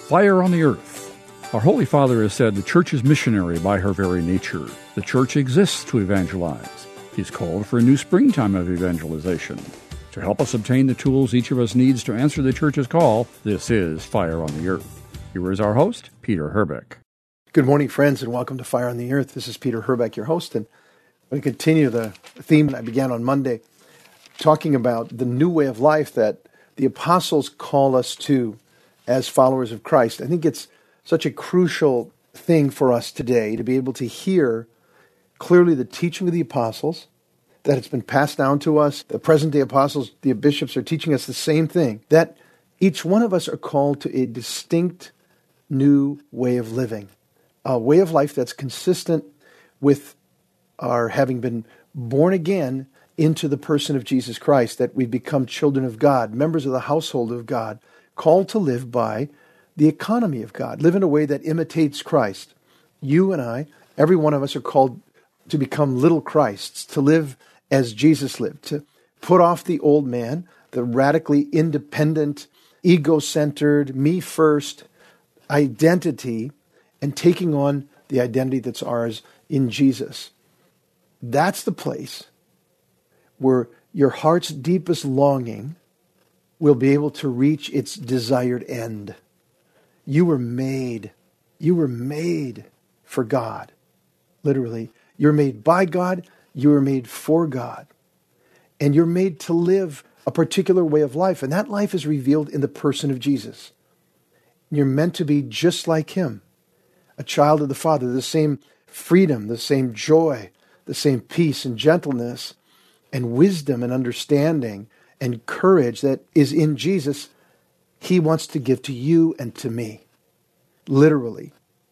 Fire on the Earth. Our Holy Father has said the Church is missionary by her very nature. The Church exists to evangelize. He's called for a new springtime of evangelization. To help us obtain the tools each of us needs to answer the Church's call, this is Fire on the Earth. Here is our host, Peter Herbeck. Good morning, friends, and welcome to Fire on the Earth. This is Peter Herbeck, your host, and I'm going to continue the theme I began on Monday, talking about the new way of life that the apostles call us to as followers of Christ. I think it's such a crucial thing for us today to be able to hear clearly the teaching of the apostles, that it's been passed down to us. The present-day apostles, the bishops, are teaching us the same thing, that each one of us are called to a distinct new way of living, a way of life that's consistent with our having been born again into the person of Jesus Christ, that we become children of God, members of the household of God, called to live by the economy of God, live in a way that imitates Christ. You and I, every one of us, are called to become little Christs, to live as Jesus lived, to put off the old man, the radically independent, ego-centered, me-first identity, and taking on the identity that's ours in Jesus. That's the place where your heart's deepest longing will be able to reach its desired end. You were made for God. Literally, you're made by God, you were made for God. And you're made to live a particular way of life, and that life is revealed in the person of Jesus. You're meant to be just like Him, a child of the Father, the same freedom, the same joy, the same peace and gentleness and wisdom and understanding and courage that is in Jesus, He wants to give to you and to me. Literally.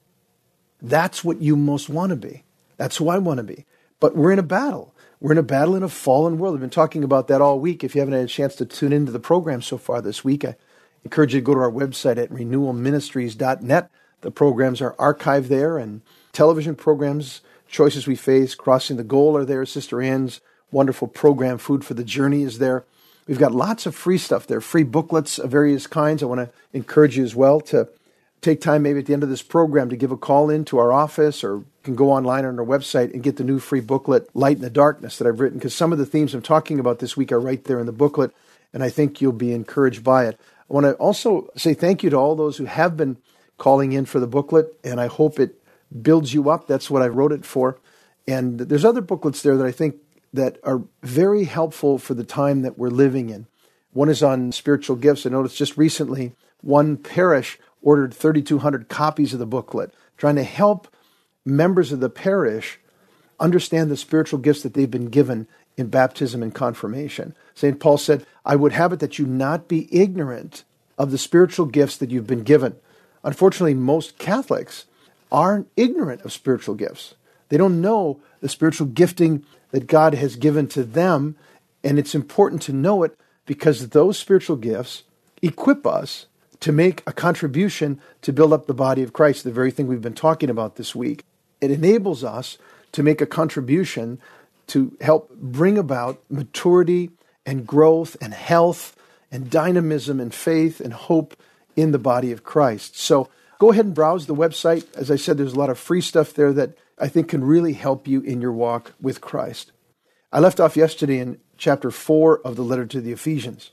That's what you most want to be. That's who I want to be. But we're in a battle. We're in a battle in a fallen world. I've been talking about that all week. If you haven't had a chance to tune into the program so far this week, I encourage you to go to our website at renewalministries.net. The programs are archived there, and television programs, Choices We Face, Crossing the Goal are there. Sister Ann's wonderful program, Food for the Journey, is there. We've got lots of free stuff there, free booklets of various kinds. I want to encourage you as well to take time maybe at the end of this program to give a call into our office, or you can go online on our website and get the new free booklet, Light in the Darkness, that I've written, because some of the themes I'm talking about this week are right there in the booklet, and I think you'll be encouraged by it. I want to also say thank you to all those who have been calling in for the booklet, and I hope it builds you up. That's what I wrote it for. And there's other booklets there that I think that are very helpful for the time that we're living in. One is on spiritual gifts. I noticed just recently one parish ordered 3,200 copies of the booklet, trying to help members of the parish understand the spiritual gifts that they've been given in baptism and confirmation. St. Paul said, I would have it that you not be ignorant of the spiritual gifts that you've been given. Unfortunately, most Catholics aren't ignorant of spiritual gifts. They don't know the spiritual gifting that God has given to them, and it's important to know it because those spiritual gifts equip us to make a contribution to build up the body of Christ, the very thing we've been talking about this week. It enables us to make a contribution to help bring about maturity and growth and health and dynamism and faith and hope in the body of Christ. So go ahead and browse the website. As I said, there's a lot of free stuff there that I think can really help you in your walk with Christ. I left off yesterday in chapter 4 of the letter to the Ephesians.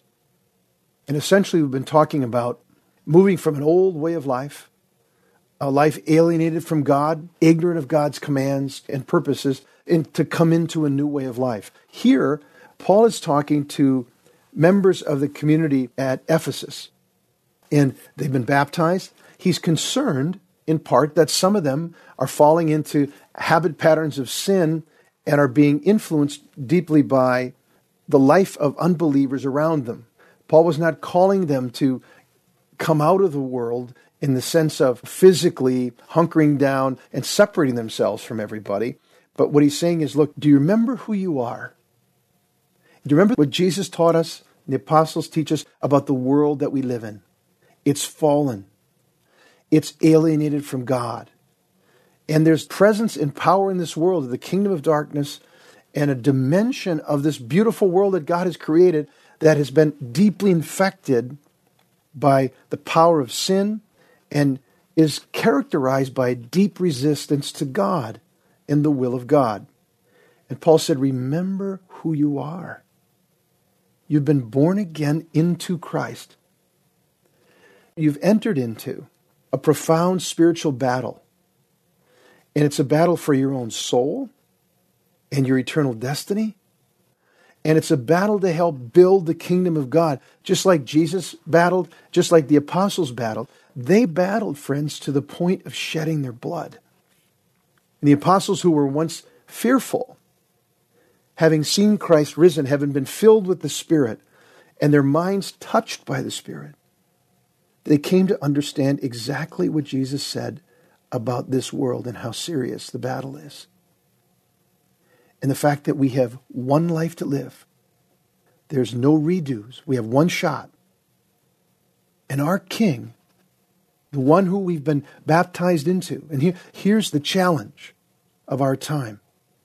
And essentially we've been talking about moving from an old way of life, a life alienated from God, ignorant of God's commands and purposes, and to come into a new way of life. Here, Paul is talking to members of the community at Ephesus, and they've been baptized. He's concerned, in part, that some of them are falling into habit patterns of sin and are being influenced deeply by the life of unbelievers around them. Paul was not calling them to come out of the world in the sense of physically hunkering down and separating themselves from everybody. But what he's saying is, look, do you remember who you are? Do you remember what Jesus taught us, the apostles teach us about the world that we live in? It's fallen. It's alienated from God. And there's presence and power in this world of the kingdom of darkness and a dimension of this beautiful world that God has created that has been deeply infected by the power of sin and is characterized by deep resistance to God and the will of God. And Paul said, remember who you are. You've been born again into Christ. You've entered into a profound spiritual battle. And it's a battle for your own soul and your eternal destiny. And it's a battle to help build the kingdom of God. Just like Jesus battled, just like the apostles battled. They battled, friends, to the point of shedding their blood. And the apostles who were once fearful, having seen Christ risen, having been filled with the Spirit, and their minds touched by the Spirit, they came to understand exactly what Jesus said about this world and how serious the battle is. And the fact that we have one life to live. There's no redos. We have one shot. And our King, the one who we've been baptized into, and here's the challenge of our time.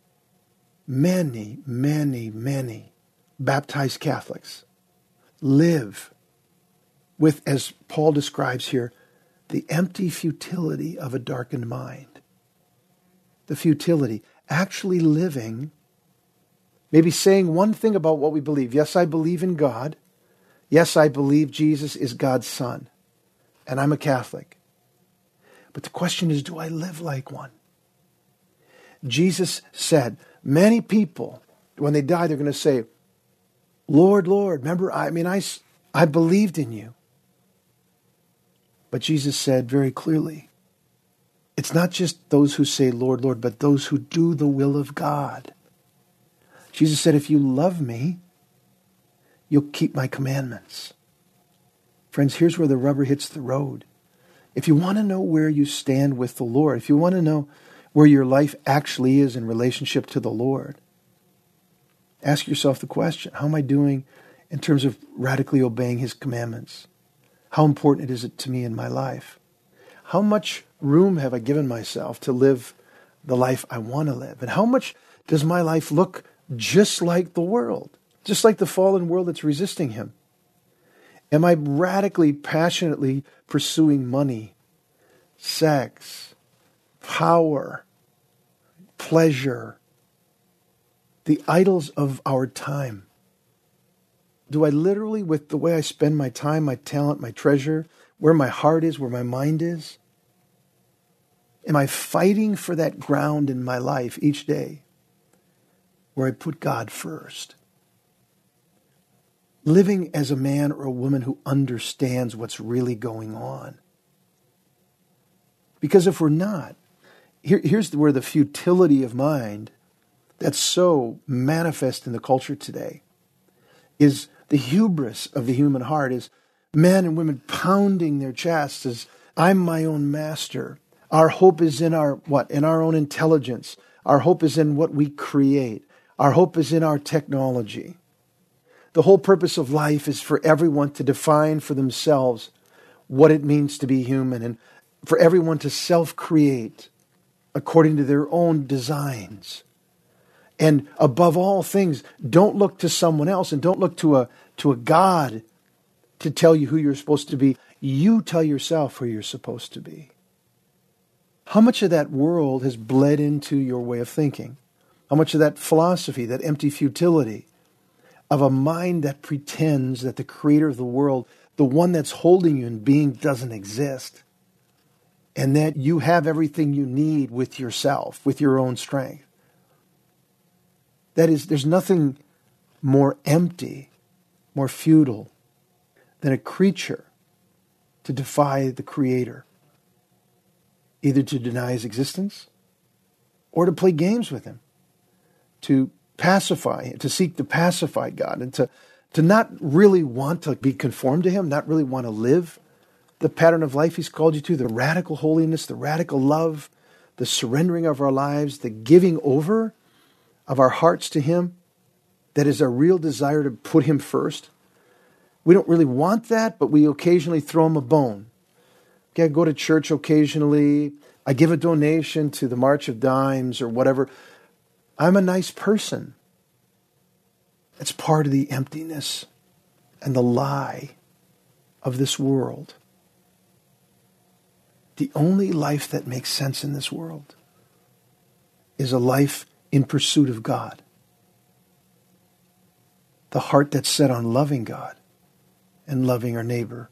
Many, many, many baptized Catholics live with, as Paul describes here, the empty futility of a darkened mind. The futility. Actually living, maybe saying one thing about what we believe. Yes, I believe in God. Yes, I believe Jesus is God's Son. And I'm a Catholic. But the question is, do I live like one? Jesus said, many people, when they die, they're going to say, Lord, Lord, remember, I believed in you. But Jesus said very clearly, it's not just those who say, Lord, Lord, but those who do the will of God. Jesus said, if you love me, you'll keep my commandments. Friends, here's where the rubber hits the road. If you want to know where you stand with the Lord, if you want to know where your life actually is in relationship to the Lord, ask yourself the question, how am I doing in terms of radically obeying His commandments? How important is it to me in my life? How much room have I given myself to live the life I want to live? And how much does my life look just like the world? Just like the fallen world that's resisting Him? Am I radically, passionately pursuing money, sex, power, pleasure, the idols of our time? Do I literally, with the way I spend my time, my talent, my treasure, where my heart is, where my mind is, am I fighting for that ground in my life each day where I put God first? Living as a man or a woman who understands what's really going on. Because if we're not, here's where the futility of mind that's so manifest in the culture today is the hubris of the human heart, is men and women pounding their chests as, I'm my own master. Our hope is in our what? In our own intelligence. Our hope is in what we create. Our hope is in our technology. The whole purpose of life is for everyone to define for themselves what it means to be human, and for everyone to self-create according to their own designs. And above all things, don't look to someone else and don't look to a God to tell you who you're supposed to be. You tell yourself who you're supposed to be. How much of that world has bled into your way of thinking? How much of that philosophy, that empty futility of a mind that pretends that the creator of the world, the one that's holding you in being, doesn't exist, and that you have everything you need with yourself, with your own strength? That is, there's nothing more empty, more futile than a creature to defy the Creator, either to deny His existence or to play games with Him, to pacify, to seek to pacify God, and to not really want to be conformed to Him, not really want to live the pattern of life He's called you to, the radical holiness, the radical love, the surrendering of our lives, the giving over of our hearts to Him. That is our real desire to put Him first. We don't really want that, but we occasionally throw Him a bone. Okay, I go to church occasionally. I give a donation to the March of Dimes or whatever. I'm a nice person. It's part of the emptiness and the lie of this world. The only life that makes sense in this world is a life in pursuit of God. The heart that's set on loving God and loving our neighbor.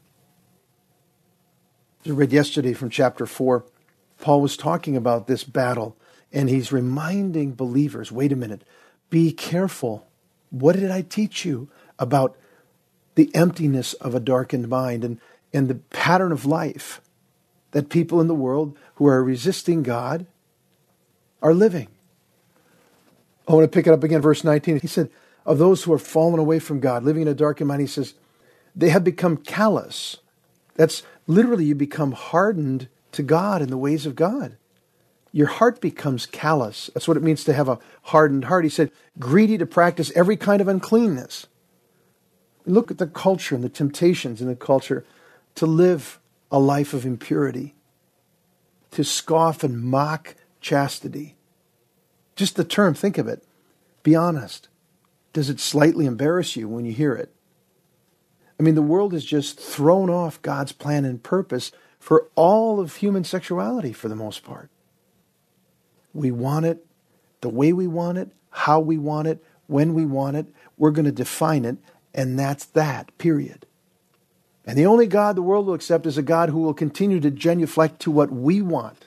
As I read yesterday from chapter 4, Paul was talking about this battle, and he's reminding believers, wait a minute, be careful. What did I teach you about the emptiness of a darkened mind and the pattern of life that people in the world who are resisting God are living? I want to pick it up again, verse 19. He said, of those who are fallen away from God, living in a darkened mind, he says, they have become callous. That's literally, you become hardened to God and the ways of God. Your heart becomes callous. That's what it means to have a hardened heart. He said, greedy to practice every kind of uncleanness. Look at the culture and the temptations in the culture to live a life of impurity, to scoff and mock chastity. Just the term, think of it. Be honest. Does it slightly embarrass you when you hear it? I mean, the world has just thrown off God's plan and purpose for all of human sexuality for the most part. We want it the way we want it, how we want it, when we want it. We're going to define it, and that's that, period. And the only God the world will accept is a God who will continue to genuflect to what we want.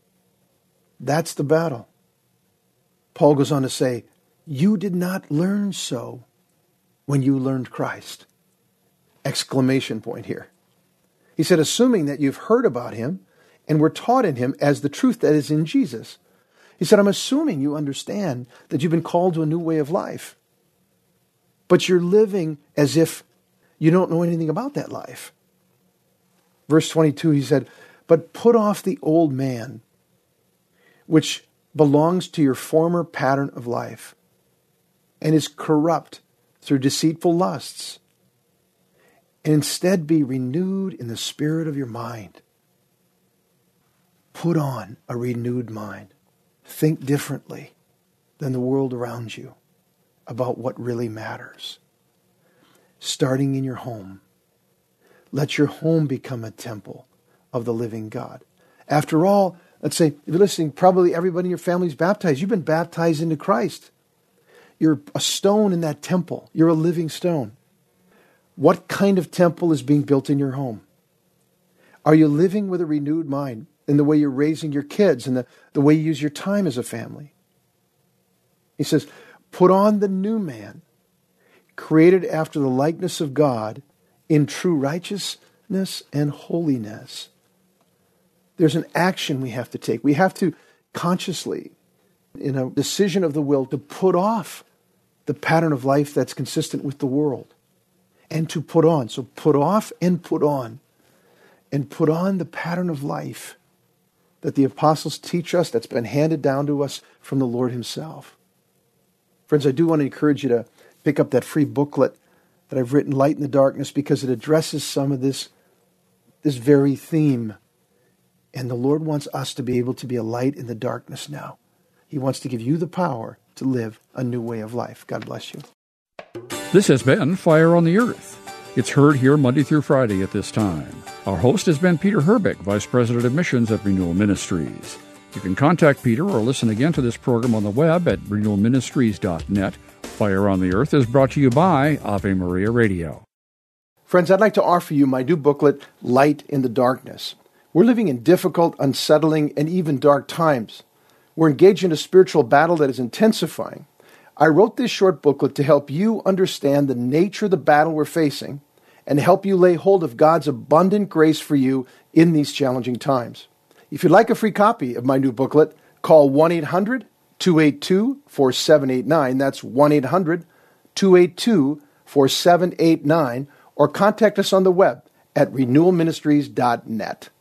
That's the battle. Paul goes on to say, you did not learn so when you learned Christ. Exclamation point here. He said, assuming that you've heard about him and were taught in him as the truth that is in Jesus. He said, I'm assuming you understand that you've been called to a new way of life. But you're living as if you don't know anything about that life. Verse 22, he said, but put off the old man, which belongs to your former pattern of life and is corrupt through deceitful lusts, and instead be renewed in the spirit of your mind. Put on a renewed mind. Think differently than the world around you about what really matters. Starting in your home. Let your home become a temple of the living God. After all, let's say, if you're listening, probably everybody in your family is baptized. You've been baptized into Christ. You're a stone in that temple. You're a living stone. What kind of temple is being built in your home? Are you living with a renewed mind in the way you're raising your kids and the way you use your time as a family? He says, put on the new man, created after the likeness of God in true righteousness and holiness. There's an action we have to take. We have to consciously, in a decision of the will, to put off the pattern of life that's consistent with the world and to put on. So put off and put on the pattern of life that the apostles teach us, that's been handed down to us from the Lord himself. Friends, I do want to encourage you to pick up that free booklet that I've written, Light in the Darkness, because it addresses some of this very theme. And the Lord wants us to be able to be a light in the darkness now. He wants to give you the power to live a new way of life. God bless you. This has been Fire on the Earth. It's heard here Monday through Friday at this time. Our host has been Peter Herbeck, Vice President of Missions at Renewal Ministries. You can contact Peter or listen again to this program on the web at renewalministries.net. Fire on the Earth is brought to you by Ave Maria Radio. Friends, I'd like to offer you my new booklet, Light in the Darkness. We're living in difficult, unsettling, and even dark times. We're engaged in a spiritual battle that is intensifying. I wrote this short booklet to help you understand the nature of the battle we're facing and help you lay hold of God's abundant grace for you in these challenging times. If you'd like a free copy of my new booklet, call 1-800-282-4789. That's 1-800-282-4789, or contact us on the web at renewalministries.net.